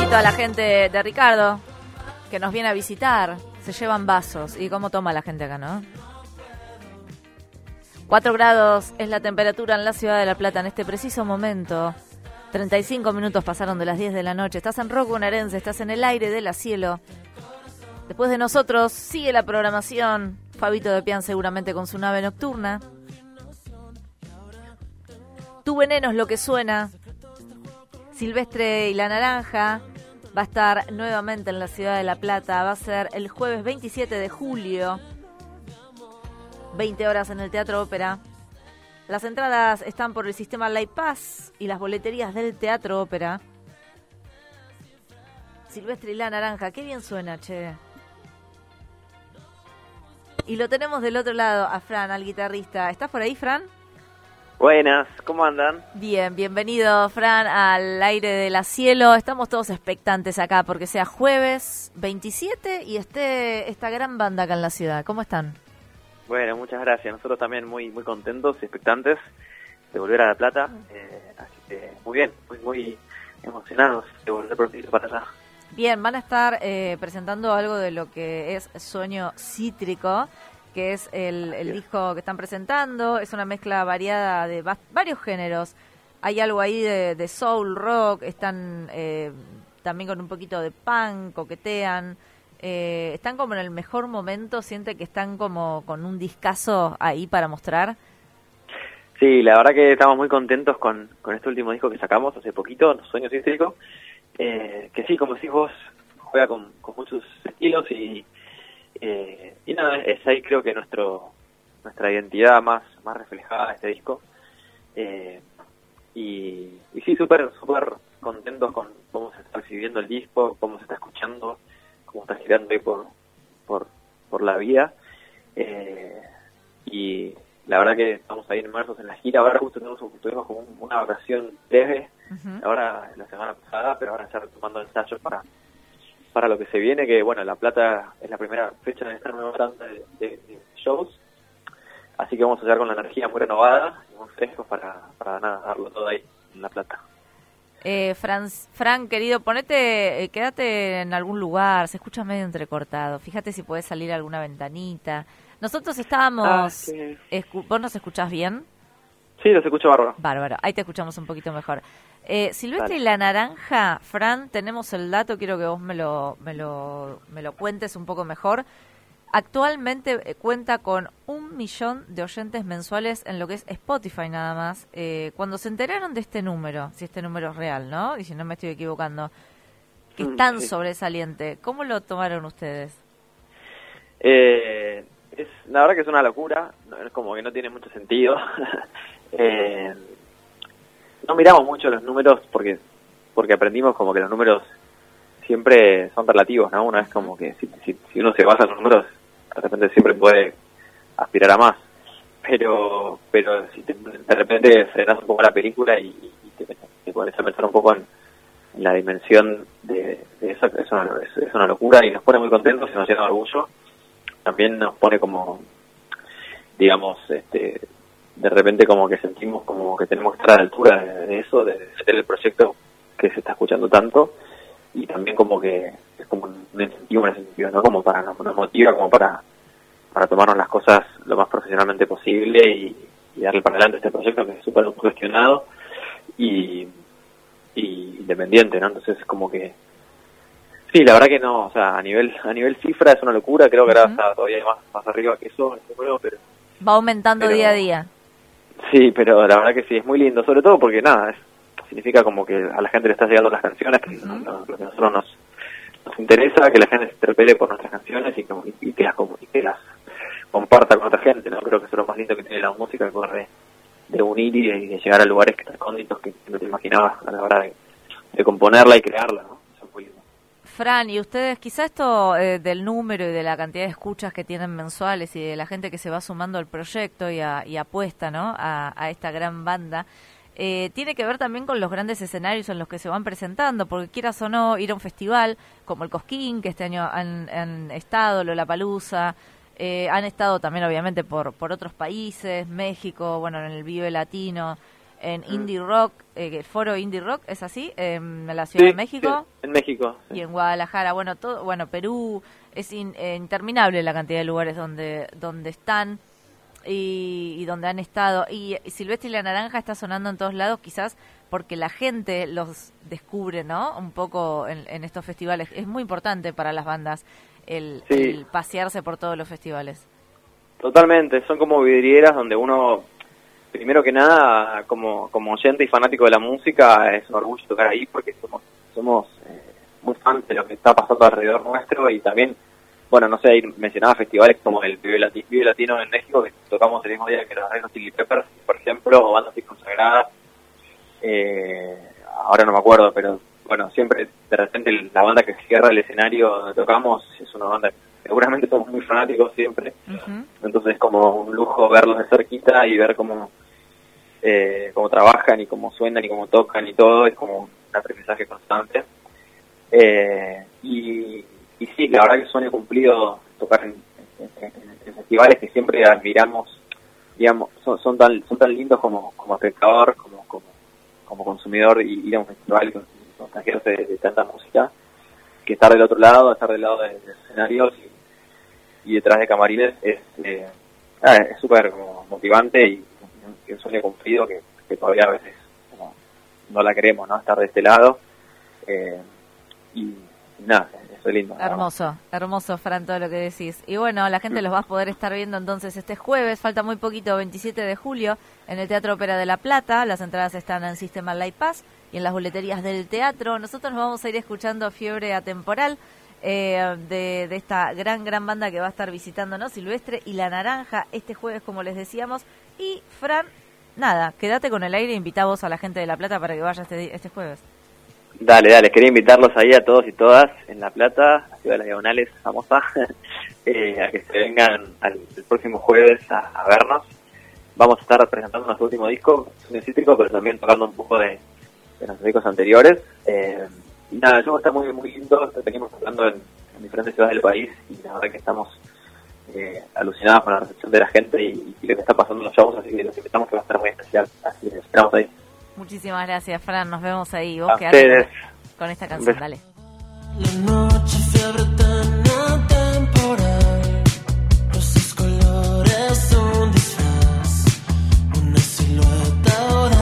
saludito a la gente de Ricardo, que nos viene a visitar. Se llevan vasos. ¿Y cómo toma la gente acá, no? 4 grados es la temperatura en la ciudad de La Plata en este preciso momento. 35 minutos pasaron de las 10 de la noche. Estás en Rock Bonaerense, estás en el aire de la cielo. Después de nosotros sigue la programación. Fabito de Pian seguramente con su nave nocturna. Tu veneno es lo que suena. Silvestre y la Naranja va a estar nuevamente en la ciudad de La Plata. Va a ser el jueves 27 de julio. 20 horas en el Teatro Ópera. Las entradas están por el sistema Live Pass y las boleterías del Teatro Ópera. Silvestre y la Naranja, qué bien suena, che. Y lo tenemos del otro lado a Fran, al guitarrista. ¿Estás por ahí, Fran? Buenas, ¿cómo andan? Bien, bienvenido, Fran, al aire de la cielo. Estamos todos expectantes acá porque sea jueves 27 y esté esta gran banda acá en la ciudad. ¿Cómo están? Bueno, muchas gracias. Nosotros también muy contentos y expectantes de volver a La Plata. Así que muy bien, muy emocionados de volver para allá. Bien, van a estar presentando algo de lo que es Sueño Cítrico, que es el disco que están presentando. Es una mezcla variada de varios géneros. Hay algo ahí de soul, rock, están también con un poquito de punk, coquetean. Están como en el mejor momento, siente que están como con un discazo ahí para mostrar. Sí, la verdad que estamos muy contentos con este último disco que sacamos hace poquito, Sueño Cítrico, que sí, como decís vos, juega con muchos estilos y nada, es ahí creo que nuestra identidad más reflejada de este disco. Y sí, súper contentos con cómo se está recibiendo el disco, cómo se está escuchando, cómo está girando ahí por la vida. Y la verdad que estamos ahí inmersos en la gira. Ahora justo tuvimos como una vacación breve, ahora la semana pasada, pero ahora ya retomando ensayos para lo que se viene, que bueno, La Plata es la primera fecha de esta nueva tanda de shows, así que vamos a llegar con la energía muy renovada y muy frescos para darlo todo ahí en La Plata. Fran, querido, quédate en algún lugar, se escucha medio entrecortado, fíjate si podés salir a alguna ventanita. Nosotros estábamos... Sí. ¿Vos nos escuchás bien? Sí, los escucho bárbaro. Bárbaro, ahí te escuchamos un poquito mejor. Silvestre Vale. y la Naranja, Fran, tenemos el dato, quiero que vos me lo cuentes un poco mejor. Actualmente cuenta con 1 millón de oyentes mensuales en lo que es Spotify nada más. Cuando se enteraron de este número, si este número es real, ¿no? Y si no me estoy equivocando, que es tan sobresaliente, ¿cómo lo tomaron ustedes? La verdad que es una locura, es como que no tiene mucho sentido. No miramos mucho los números porque aprendimos como que los números siempre son relativos, ¿no? Una vez como que si uno se basa en los números, de repente siempre puede aspirar a más. Pero si de repente frenas un poco la película y te pones a pensar un poco en la dimensión de eso, es una locura y nos pone muy contentos y nos llena de orgullo. También nos pone como, digamos, de repente como que sentimos como que tenemos que estar a la altura de eso, de hacer el proyecto que se está escuchando tanto, y también como que es como un incentivo, ¿no? Como nos motiva como para tomarnos las cosas lo más profesionalmente posible y darle para adelante este proyecto que es súper cuestionado y independiente, ¿no? Entonces como que sí, la verdad que no, o sea, a nivel cifra es una locura, creo que ahora está todavía más arriba que eso, pero va aumentando día a día. Sí, pero la verdad que sí, es muy lindo, sobre todo porque nada, significa como que a la gente le está llegando las canciones, que lo que a nosotros nos interesa, que la gente se interpele por nuestras canciones y que las comparta con otra gente, ¿no? Creo que eso es lo más lindo que tiene la música, que puede de unir y de llegar a lugares que recónditos que no te imaginabas a la hora de componerla y crearla, ¿no? Eso es muy lindo. Fran, y ustedes, quizá esto del número y de la cantidad de escuchas que tienen mensuales y de la gente que se va sumando al proyecto y apuesta, ¿no? a esta gran banda, tiene que ver también con los grandes escenarios en los que se van presentando, porque quieras o no, ir a un festival como el Cosquín, que este año han estado, Lollapalooza, han estado también obviamente por otros países, México, bueno, en el Vive Latino, en Indie Rock, el foro Indie Rock, ¿es así? En la Ciudad de México. Sí, en México. Sí. Y en Guadalajara. Bueno, Perú, es interminable la cantidad de lugares donde están y donde han estado. Y Silvestre y la Naranja está sonando en todos lados, quizás porque la gente los descubre, ¿no? Un poco en estos festivales. Es muy importante para las bandas el pasearse por todos los festivales. Totalmente, son como vidrieras donde uno, primero que nada, como oyente y fanático de la música, es un orgullo tocar ahí porque somos muy fans de lo que está pasando alrededor nuestro. Y también, bueno, no sé, mencionaba festivales como el Vive Latino en México, que tocamos el mismo día que los Red Hot Chili Peppers, por ejemplo, o bandas así consagradas. Ahora no me acuerdo, pero bueno, siempre de repente la banda que cierra el escenario donde tocamos es una banda que seguramente somos muy fanáticos siempre. Uh-huh. Entonces es como un lujo verlos de cerquita y ver cómo trabajan y cómo suenan y cómo tocan y todo. Es como un aprendizaje constante. Y sí, la verdad que es un sueño cumplido tocar en festivales que siempre admiramos, digamos, son tan lindos como espectador, como consumidor, y ir a un festival con contagiarse de tanta música, que estar del otro lado, estar del lado de los escenarios y detrás de camarines es súper motivante y un sueño cumplido que todavía a veces no la queremos, ¿no? Estar de este lado y nada, eso es lindo. Hermoso, Fran, todo lo que decís. Y bueno, la gente los va a poder estar viendo entonces este jueves, falta muy poquito, 27 de julio, en el Teatro Ópera de La Plata. Las entradas están en Sistema Light Pass y en las boleterías del teatro. Nosotros nos vamos a ir escuchando Fiebre Atemporal, de esta gran banda que va a estar visitándonos, Silvestre y la Naranja, este jueves, como les decíamos. Y Fran, nada, quédate con el aire e invita vos a la gente de La Plata para que vaya este jueves. Dale, quería invitarlos ahí a todos y todas en La Plata, la ciudad de las Diagonales famosa, a que se vengan el próximo jueves a vernos. Vamos a estar presentando nuestro último disco, Sueño Cítrico, pero también tocando un poco de nuestros discos anteriores. Y nada, el show está muy, muy lindo. Venimos hablando en diferentes ciudades del país y la verdad que estamos alucinados con la recepción de la gente y lo que está pasando en los shows, así que los invitamos, que va a estar muy especial. Así que esperamos ahí. Muchísimas gracias, Fran. Nos vemos ahí. Vos quedate con esta canción. Dale. La noche, fiebre